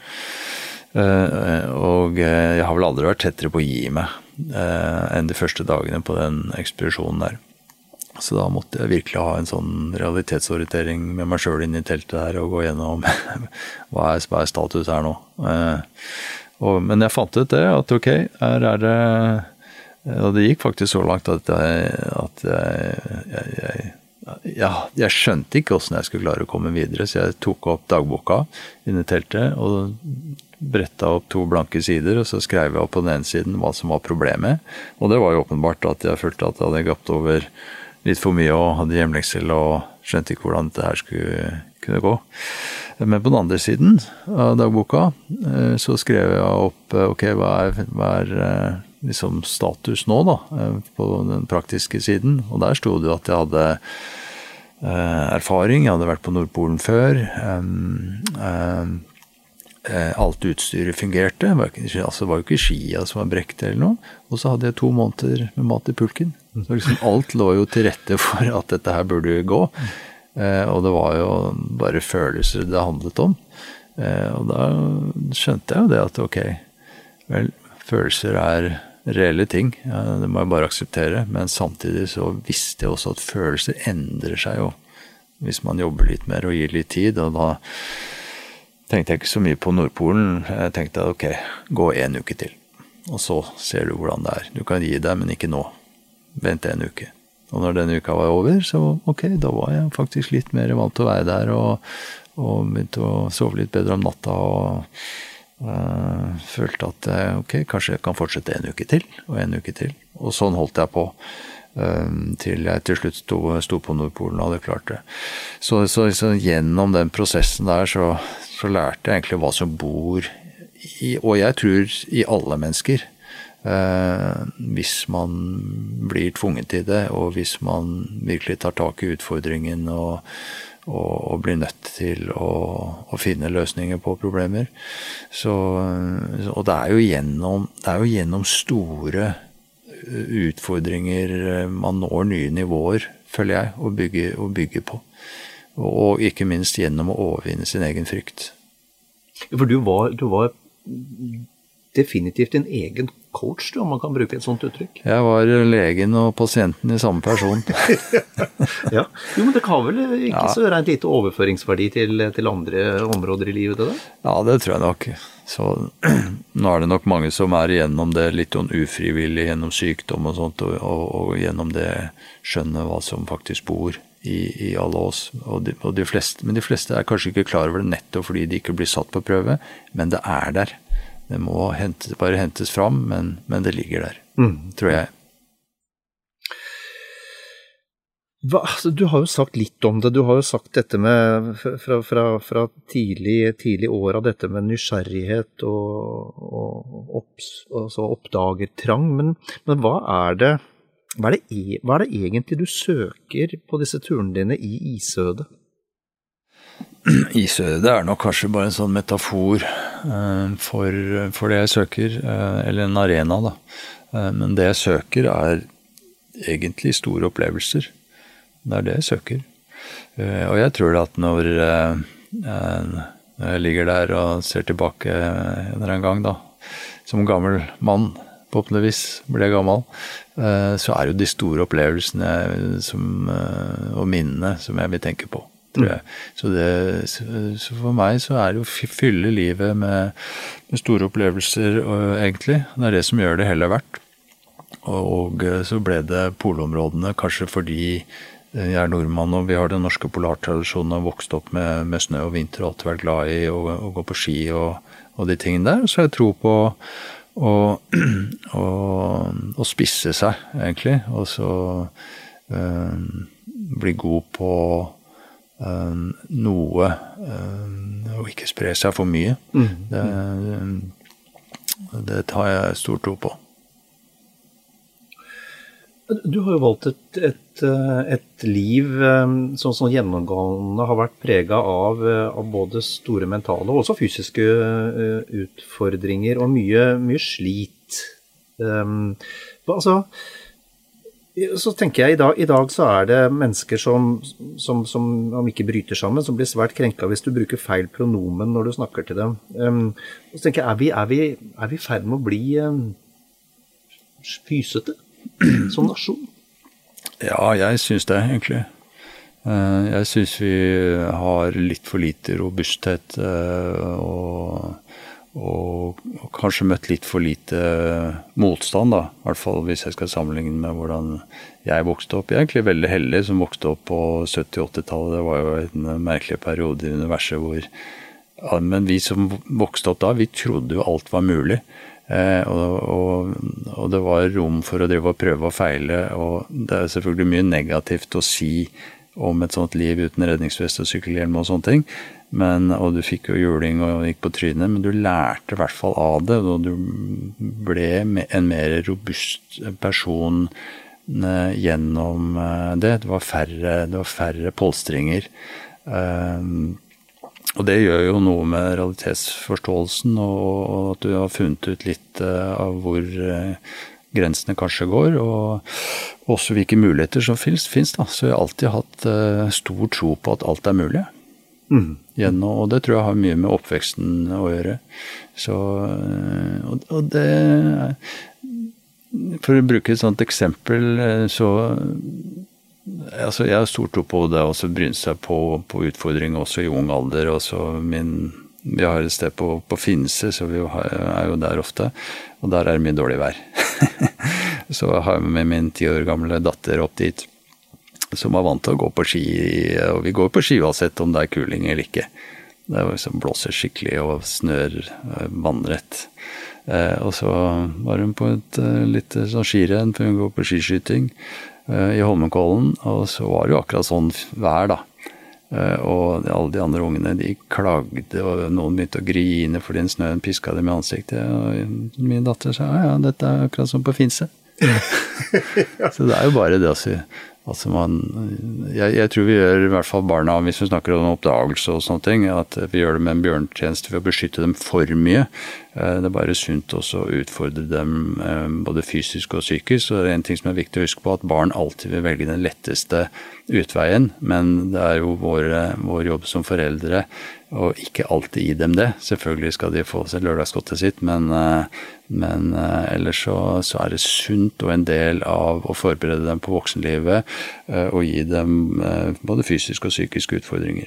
Speaker 4: Og jeg har vel aldri vært tettere på å gi meg enn de første dagene på den ekspedisjonen der. Så da måtte jeg virkelig ha en sånn realitetsorientering med meg selv inn i teltet der og gå gjennom hva status her nå. Men jeg fant ut det, at ok, her det, og det gikk faktisk så langt at jeg skjønte ikke hvordan jeg skulle klare å komme videre, så jeg tok opp dagboka inn i teltet og brettet opp 2 blanke sider, og så skrev jeg opp på den ene siden hva som var problemet. Og det var jo åpenbart at jeg følte at jeg hadde gapt over litt for mye og hadde hjemlengsel og skjønte ikke hvordan dette her kunne gå. Men på den andre siden av dagboka så skrev jeg opp ok, hva liksom status nå da, på den praktiske siden. Og der stod det at jeg hadde erfaring, jeg hadde vært på Nordpolen før, alt utstyret fungerte. Det var jo ikke skia som var brekt eller noe. Og så hadde jeg 2 måneder med mat i pulken. Så liksom alt lå jo til rette for at dette her burde gå. Og det var jo bare følelser det handlet om. Og da skjønte jeg jo det at ok, vel, følelser reelle ting. Det må jeg bare akseptere. Men samtidig så visste jeg også at følelser endrer seg jo. Hvis man jobber litt mer og gir litt tid, og da tenkte jeg ikke så mye på Nordpolen. Jeg tenkte ok, gå 1 uke til, og så ser du hvordan det Du kan gi deg, men ikke nå. Vent 1 uke. Og når denne uka var over, så ok, da var jeg faktisk litt mer vant til å være der, og begynte å sove litt bedre om natta, og følte at ok, kanskje jeg kan fortsette 1 uke til, og 1 uke til. Og sånn holdt jeg på. Til jeg til slutt sto på Nordpolen og hadde klart det. Så gjennom den prosessen der så lærte jeg egentlig hva som bor i, og jeg tror i alle mennesker, hvis man blir tvunget til det, og hvis man virkelig tar tak i utfordringen og blir nødt til å finne løsninger på problemer. Og det jo gjennom store utfordringer man når nye nivåer, føler jeg, å bygge på. Og ikke minst gjennom å overvinne sin egen frykt.
Speaker 1: For du var definitivt en egen coach, om man kan bruke et sånt uttrykk.
Speaker 4: Jeg var legen og pasienten i samme person.
Speaker 1: Ja. Jo, men det kan vel ikke så være en lite overføringsverdi til andre områder i livet, det der? Ja,
Speaker 4: det tror jeg nok. Så nå det nok mange som igjennom det litt ufrivillig, gjennom sykdom og sånt, og gjennom det skjønne hva som faktisk bor i alle oss. Men de fleste kanskje ikke klar over det nettopp fordi de ikke blir satt på prøve, men det der. Det må bare hentes fram, men det ligger der, tror jeg. Du har jo sagt litt om det. Du har jo sagt dette med fra tidlig år av dette med nysgjerrighet og oppdagertrang. Men hva det egentlig du søker på disse turene dine i isødet? Isødet nok kanskje bare en sånn metafor for det jeg søker, eller en arena da. Men det jeg søker egentlig store opplevelser. Det det jeg søker. Og jeg tror at når jeg ligger der og ser tilbake en eller annen gang da, som gammel mann, forhåpentligvis ble jeg gammel, så jo de store opplevelsene og minnene som jeg vil tenke på. Tror jeg. Så for meg så det å fylle livet med store opplevelser egentlig. Det det som gjør det hele verdt. Og så ble det polområdene, kanskje fordi jeg nordmann og vi har den norske polartradisjonen og vokst opp med snø og vinter og alltid vært glad i å gå på ski og de tingene der. Så jeg tror på å spisse seg egentlig, og så bli god på noe og ikke spre seg for mye. Det tar jeg stor tro på.
Speaker 1: Du har jo valgt et liv som gjennomgående har vært preget av både store mentale og også fysiske utfordringer og mye slit. Så tenker jeg i dag så det mennesker som om ikke bryter sammen, som blir svært krenket hvis du bruker feil pronomen når du snakker til dem. Så tenker jeg, vi i ferd med å bli fysete som nasjon?
Speaker 4: Ja, jeg synes det egentlig. Jeg synes vi har litt for lite robusthet og kanskje møtt litt for lite motstand da, i hvert fall hvis jeg skal sammenligne med hvordan jeg vokste opp. Jeg egentlig veldig heldig som vokste opp på 70-80-tallet. Det var jo en merkelig periode i universet hvor, men vi som vokste opp da, vi trodde jo alt var mulig. Og det var rom for å drive og prøve og feile, og det selvfølgelig mye negativt å si om et sånt liv uten redningsvest og sykkelhjelm og sånne ting. Og du fikk jo juling og gikk på trynet, men du lærte i hvert fall av det, og du ble en mer robust person gjennom det. Det var færre polstringer. Og det gjør jo noe med realitetsforståelsen, og at du har funnet ut litt av hvor grensene kanskje går, og også hvilke muligheter som finnes da. Så jeg har alltid hatt stor tro på at alt mulig. Og det tror jeg har mye med oppveksten å gjøre. Så, og det, for å bruke et sånt eksempel, så altså jeg har stor tro på det å bryne seg på utfordringer også i ung alder. Vi har et sted på Finse, så vi er jo der ofte, og der det mye dårlig vær. Så jeg har med min 10 år gamle datter opp dit, som var vant til å gå på ski, og vi går på ski uansett om det kuling eller ikke. Det blåser skikkelig og snør vannrett. Og så var hun på et litt sånn skirenn, for hun går på skiskyting i Holmenkollen, og så var det jo akkurat sånn vær da. Og alle de andre ungene, de klagde, og noen begynte å grine fordi snøen pisket dem i ansiktet, og min datter sa, ja, dette akkurat som på Finse. Så det jo bare det å si, altså jeg tror vi gjør i hvert fall barna, hvis vi snakker om oppdagelse og sånne ting, at vi gjør det med en bjørntjeneste for å beskytte dem for mye. Det bare sunt også å utfordre dem både fysisk og psykisk, og det en ting som viktig å huske på, at barn alltid vil velge den letteste utveien, men det jo vår jobb som foreldre og ikke alltid gi dem det. Selvfølgelig skal de få seg lørdagsgodtet sitt, men ellers så det sunt og en del av å forberede dem på voksenlivet og gi dem både fysiske og psykiske utfordringer.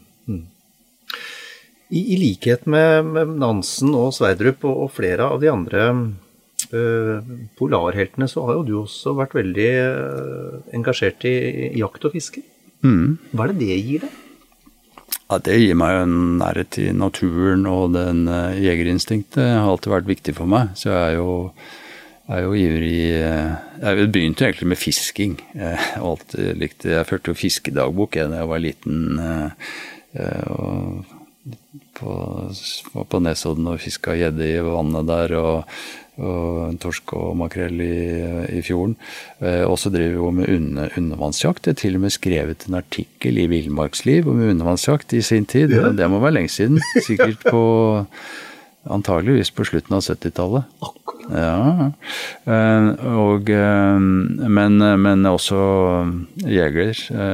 Speaker 1: I likhet med Nansen og Sverdrup og flere av de andre polarheltene, så har jo du også vært veldig engasjert i jakt og fiske. Hva det gir deg?
Speaker 4: Ja, det gir meg jo en nærhet til naturen, og den jegerinstinktet har alltid vært viktig for meg. Så jeg jo ivrig. Jeg begynte egentlig med fisking. Jeg førte jo fiskedagbok da jeg var liten, og var på Nesodden og fisket gjedde i vannet der, og torsk og makrell i fjorden. Og så driver vi jo med undervannsjakt. Jeg til og med skrevet en artikkel i Villmarksliv om undervannsjakt i sin tid. Ja. Det må være lenge siden. Sikkert antageligvis på slutten av 70-tallet. Ja. Men også jeger,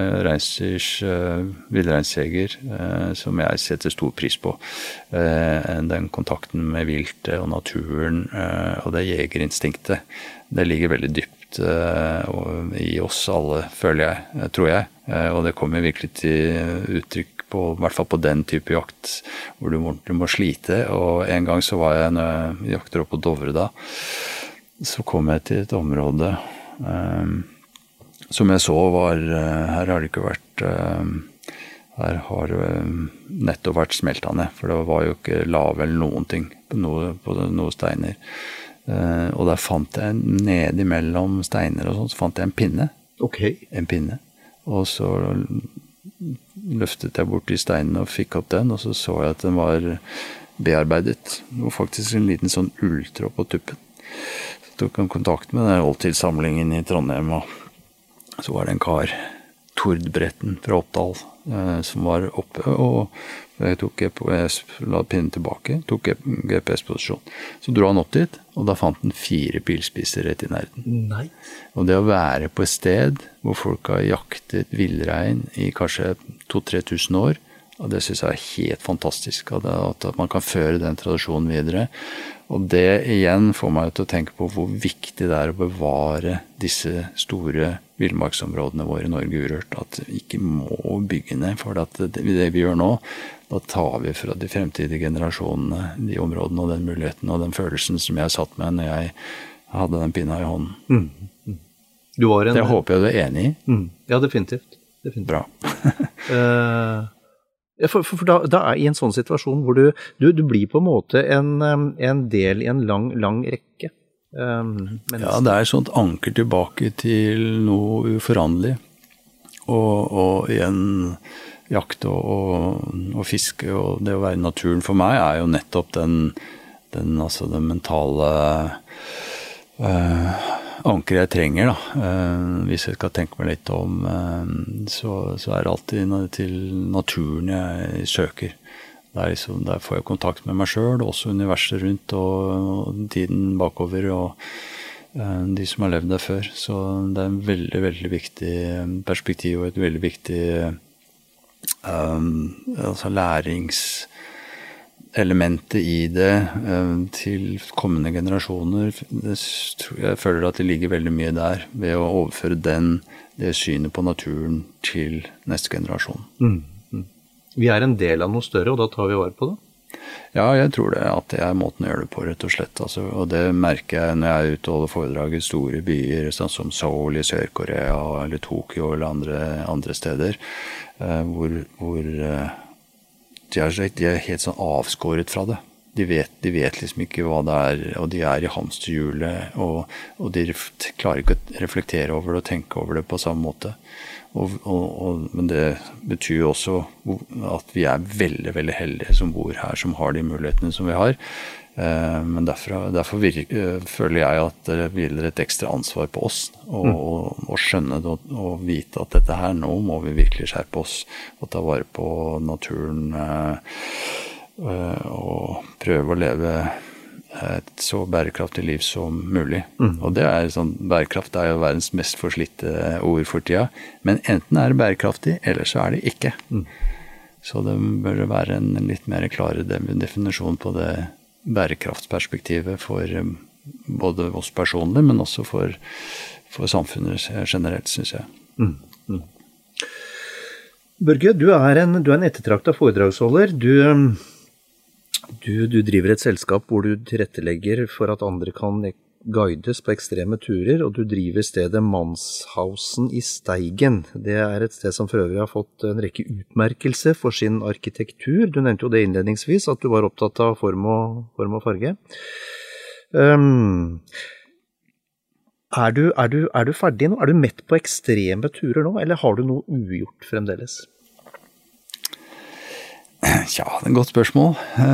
Speaker 4: villreinsjeger, som jeg setter stor pris på. Den kontakten med viltet og naturen, og det jegerinstinktet, det ligger veldig dypt i oss alle, tror jeg. Og det kommer virkelig til uttrykk i hvert fall på den type jakt, hvor du må slite. Og en gang så var jeg, når jeg jakter opp på Dovre da, så kom jeg til et område som jeg så var, her har det ikke vært, her har det nettopp vært smeltende, for det var jo ikke lav eller noen ting på noen steiner. Og der fant jeg ned imellom steiner og sånt, så fant jeg en pinne. En pinne. Og så løftet jeg bort i steinen og fikk opp den, og så jeg at den var bearbeidet. Det var faktisk en liten sånn ulltråd på tuppen. Så tok jeg kontakt med den oldtidssamlingen i Trondheim, og så var det en kar, Tordbretten fra Oppdal, som var oppe, og jeg la pinnen tilbake, tok GPS-posisjon. Så dro han opp dit, og da fant han 4 pilspisser rett i nærheten. Nei. Og det å være på et sted hvor folk har jaktet villrein i kanskje 2-3 tusen år, og det synes jeg helt fantastisk, at man kan føre den tradisjonen videre. Og det igjen får meg til å tenke på hvor viktig det å bevare disse store villmarksområdene våre i Norge urørt, at vi ikke må bygge ned, for det vi gjør nå, da tar vi fra de fremtidige generasjonene de områdene og den muligheten og den følelsen som jeg satt med når jeg hadde den pinna i hånden. Det håper jeg du enig i.
Speaker 1: Ja, definitivt.
Speaker 4: Bra.
Speaker 1: For da i en sånn situasjon hvor du blir på en måte en del i en lang rekke mennesker.
Speaker 4: Ja, det sånt anker tilbake til noe uforanderlig. Og igjen jakt og fiske og det å være i naturen for meg jo nettopp den mentale anker jeg trenger da. Hvis jeg skal tenke meg litt om, så det alltid til naturen jeg søker. Liksom, der får jeg kontakt med meg selv, også universet rundt og tiden bakover og de som har levd der før. Så det en veldig, veldig viktig perspektiv og et veldig viktig læringselementet i det til kommende generasjoner. Jeg føler at det ligger veldig mye der ved å overføre det synet på naturen til neste generasjon.
Speaker 1: Vi en del av noe større, og da tar vi vare på det?
Speaker 4: Ja, jeg tror det, at det måten å gjøre det på, rett og slett. Altså, og det merker jeg når jeg ute og holder foredrag i store byer, sånn som Seoul i Sør-Korea, eller Tokyo, eller andre steder, hvor de helt sånn avskåret fra det. De vet liksom ikke hva det og de i hamsterhjulet, og de klarer ikke å reflektere over det og tenke over det på samme måte. Men det betyr jo også at vi veldig, veldig heldige som bor her, som har de mulighetene som vi har. Men derfor føler jeg at det hviler et ekstra ansvar på oss å skjønne det og vite at dette her, nå må vi virkelig skjerpe oss og ta vare på naturen og prøve å leve et så bærekraftig liv som mulig. Og det sånn, bærekraft jo verdens mest forslitte ord for tida, men enten det bærekraftig, eller så det ikke. Så det bør være en litt mer klare definisjon på det bærekraftsperspektivet for både oss personlig, men også for samfunnet generelt, synes jeg.
Speaker 1: Børge, du en ettertraktet foredragsholder. Du driver et selskap hvor du tilrettelegger for at andre kan guides på ekstreme turer, og du driver stedet Manshausen i Steigen. Det et sted som for øvrig har fått en rekke utmerkelser for sin arkitektur. Du nevnte jo det innledningsvis, at du var opptatt av form og farge. Du ferdig nå? Du mett på ekstreme turer nå, eller har du noe ugjort fremdeles?
Speaker 4: Ja, det et godt spørsmål.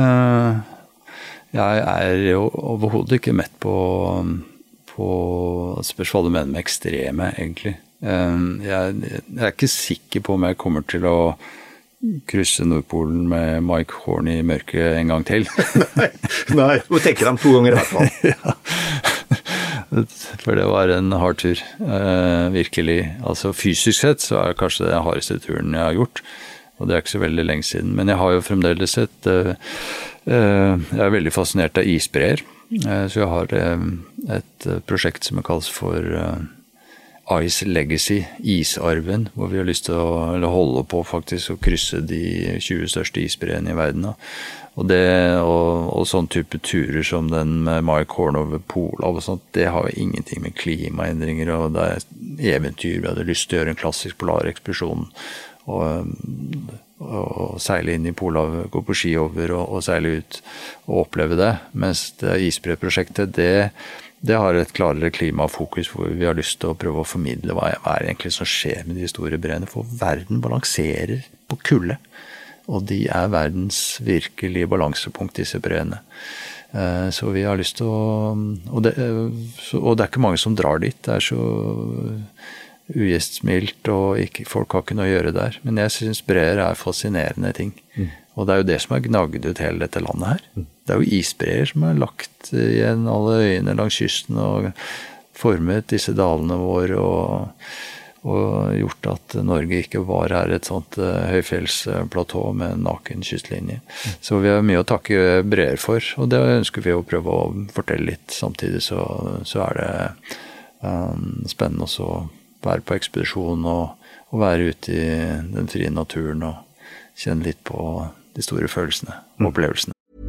Speaker 4: Jeg jo overhodet ikke mett på spørsmålet du mener med ekstreme, egentlig. Jeg ikke sikker på om jeg kommer til å krysse Nordpolen med Mike Horn i mørket en gang til.
Speaker 1: Nei, du tenker ham 2 ganger I hvert fall.
Speaker 4: Ja, for det var en hard tur, virkelig. Altså fysisk sett så det kanskje den hardeste turen jeg har gjort. Og det ikke så veldig lenge siden. Men jeg har jo fremdeles jeg veldig fascinert av isbreer. Så jeg har et prosjekt som kalles for Ice Legacy, isarven, hvor vi har lyst til å holde på faktisk å krysse de 20 største isbreene I verden. Og sånn type turer som den med Mike Horn over Polhav og sånt, det har jo ingenting med klimaendringer, og det eventyr. Vi hadde lyst til å gjøre en klassisk polarekspedisjon, og seile inn I Polhavet, gå på ski over og seile ut og oppleve det, mens det isbreprosjektet det har et klarere klimafokus hvor vi har lyst til å prøve å formidle hva egentlig som skjer med de store breene, for verden balanserer på kulde, og de verdens virkelige balansepunkt, disse breene. Så vi har lyst til å og det ikke mange som drar dit, det så ugjestmildt, og folk har ikke noe å gjøre der. Men jeg synes breer fascinerende ting. Og det jo det som har gnagget ut hele dette landet her. Det jo isbreer som har lagt igjen alle øyene langs kysten og formet disse dalene våre og gjort at Norge ikke var her et sånt høyfjellsplatå med en naken kystlinje. Så vi har mye å takke breer for, og det ønsker vi å prøve å fortelle litt. Samtidig så det spennende også å være på ekspedisjon og være ute I den frie naturen og kjenne litt på de store følelsene og opplevelsene.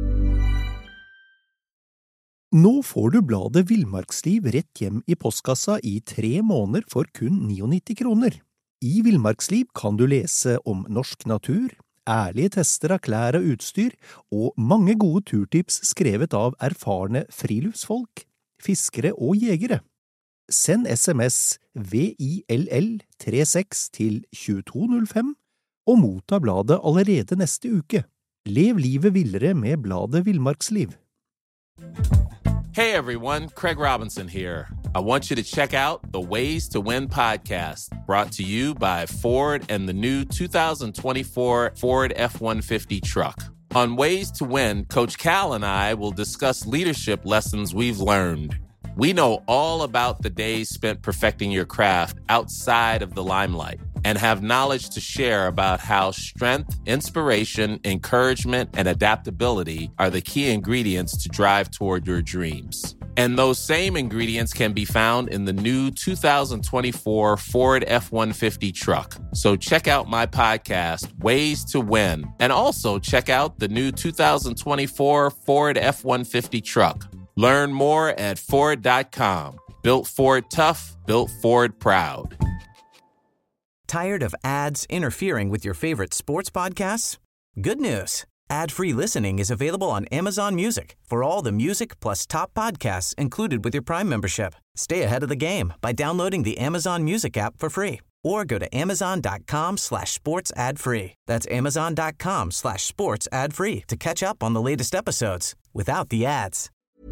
Speaker 5: Nå får du bladet Villmarksliv rett hjem I postkassa I 3 måneder for kun 99 kroner. I Villmarksliv kan du lese om norsk natur, ærlige tester av klær og utstyr, og mange gode turtips skrevet av erfarne friluftsfolk, fiskere og jegere. Send SMS VILL36 til 2205 og motta bladet allerede neste uke. Lev livet villere med bladet Villmarksliv.
Speaker 7: Hey everyone, Craig Robinson here. I want you to check out the Ways to Win podcast, brought to you by Ford and the new 2024 Ford F-150 truck. On Ways to Win, Coach Cal and I will discuss leadership lessons we've learned. We know all about the days spent perfecting your craft outside of the limelight and have knowledge to share about how strength, inspiration, encouragement, and adaptability are the key ingredients to drive toward your dreams. And those same ingredients can be found in the new 2024 Ford F-150 truck. So check out my podcast, Ways to Win, and also check out the new 2024 Ford F-150 truck. Learn more at Ford.com. Built Ford tough, built Ford proud.
Speaker 8: Tired of ads interfering with your favorite sports podcasts? Good news. Ad-free listening is available on Amazon Music for all the music plus top podcasts included with your Prime membership. Stay ahead of the game by downloading the Amazon Music app for free or go to amazon.com/sports ad free. That's amazon.com/sports ad free to catch up on the latest episodes without the ads.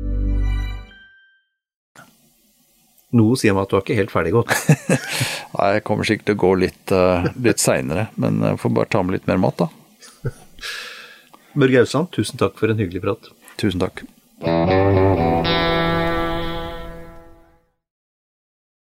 Speaker 1: Noe sier meg at du har ikke helt ferdig gått.
Speaker 4: Nei, jeg kommer sikkert til å gå litt senere, men jeg får bare ta med litt mer mat da.
Speaker 1: Børge Ausland, tusen takk for en hyggelig prat.
Speaker 4: Tusen takk.